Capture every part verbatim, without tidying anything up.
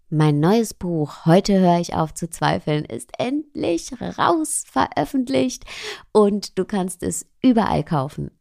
Mein neues Buch „Heute höre ich auf zu zweifeln" ist endlich raus, veröffentlicht und du kannst es überall kaufen.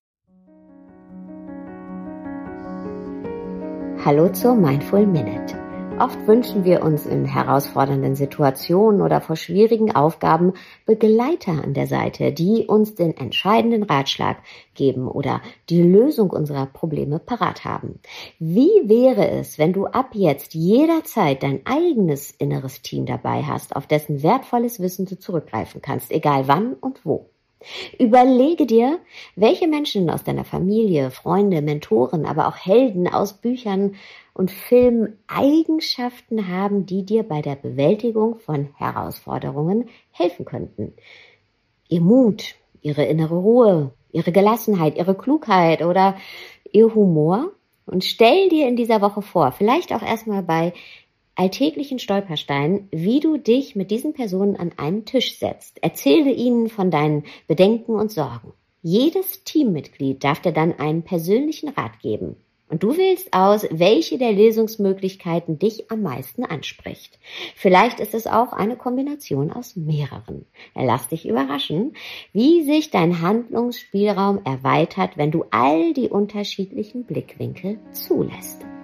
Hallo zur Mindful Minute. Oft wünschen wir uns in herausfordernden Situationen oder vor schwierigen Aufgaben Begleiter an der Seite, die uns den entscheidenden Ratschlag geben oder die Lösung unserer Probleme parat haben. Wie wäre es, wenn du ab jetzt jederzeit dein eigenes inneres Team dabei hast, auf dessen wertvolles Wissen du zurückgreifen kannst, egal wann und wo? Überlege dir, welche Menschen aus deiner Familie, Freunde, Mentoren, aber auch Helden aus Büchern und Filmen Eigenschaften haben, die dir bei der Bewältigung von Herausforderungen helfen könnten. Ihr Mut, ihre innere Ruhe, ihre Gelassenheit, ihre Klugheit oder ihr Humor. Und stell dir in dieser Woche vor, vielleicht auch erstmal bei alltäglichen Stolpersteinen, wie du dich mit diesen Personen an einen Tisch setzt. Erzähle ihnen von deinen Bedenken und Sorgen. Jedes Teammitglied darf dir dann einen persönlichen Rat geben. Und du wählst aus, welche der Lösungsmöglichkeiten dich am meisten anspricht. Vielleicht ist es auch eine Kombination aus mehreren. Lass dich überraschen, wie sich dein Handlungsspielraum erweitert, wenn du all die unterschiedlichen Blickwinkel zulässt.